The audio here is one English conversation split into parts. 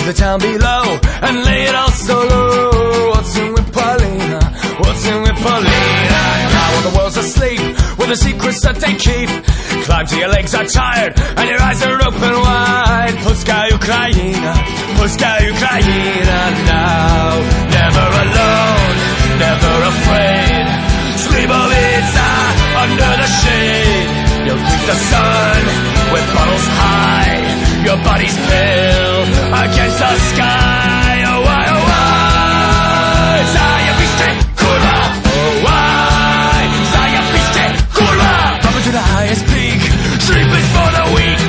the town below and lay it all so low. Waltzing with Paulina, waltzing with Paulina. Now when the world's asleep, with the secrets that they keep, climb till your legs are tired and your eyes are open wide. Polska Ukraina, Polska Ukraina. Now, never alone, never afraid. Slivovica under the shade. You'll greet the sun with bottles high. Your body's pale against the sky. Oh why, oh why? Zajebiście, kurwa. Oh why? Zajebiście, kurwa. Up to the highest peak, sleep is for the weak.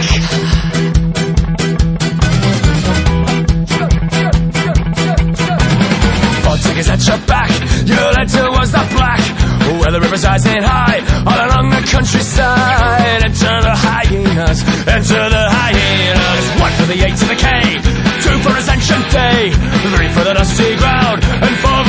Baltic is at your back, you'll head towards the black, where the river's rising high, all along the countryside. Enter the hyenas, enter the hyenas. 1 for the A to the K, 2 for Ascension Day, 3 for the dusty ground, and 4